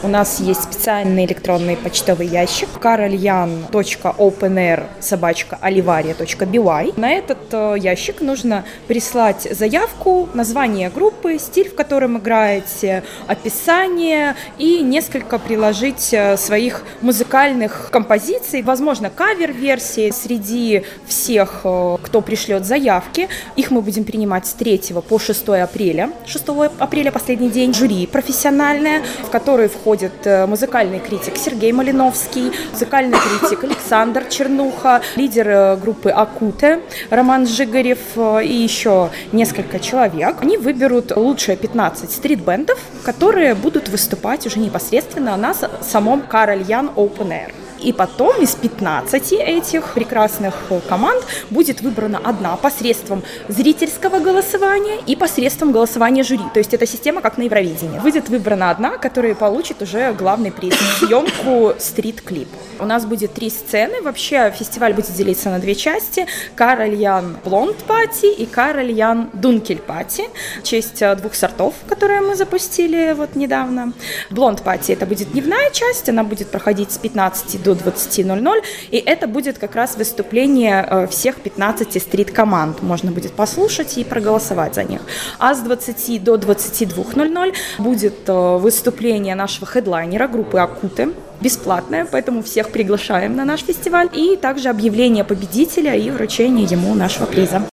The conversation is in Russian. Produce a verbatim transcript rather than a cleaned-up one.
у нас есть специальный электронный почтовый ящик carolyan точка openair собака olivaria точка by. На этот ящик нужно прислать заявку, название группы, стиль, в котором играете, описание и несколько приложить своих музыкальных композиций, возможно, кавер-версии. Среди всех, кто пришлет заявки, их мы будем принимать с третьего по шестое апреля. шестого апреля последний день. Жюри профессиональное, в которое входит музыкальный критик Сергей Малиновский, музыкальный критик Александр Чернуха, лидер группы Акуте Роман Жигарев и еще несколько человек. Они выберут лучшие пятнадцать стрит-бендов, которые будут выступать уже непосредственно на самом Carolyan Open Air. И потом из пятнадцати этих прекрасных команд будет выбрана одна посредством зрительского голосования и посредством голосования жюри. То есть это система как на Евровидении. Будет выбрана одна, которая получит уже главный приз – съемку стрит-клип. У нас будет три сцены. Вообще фестиваль будет делиться на две части – Carolyan Blonde Party и Carolyan Dunkel Party. В честь двух сортов, которые мы запустили вот недавно. Blonde Party – это будет дневная часть, она будет проходить с пятнадцати до двадцати ноль-ноль, и это будет как раз выступление всех пятнадцати стрит-команд. Можно будет послушать и проголосовать за них. А с двадцати до двадцати двух ноль-ноль будет выступление нашего хедлайнера группы Акуте, бесплатное, поэтому всех приглашаем на наш фестиваль, и также объявление победителя и вручение ему нашего приза.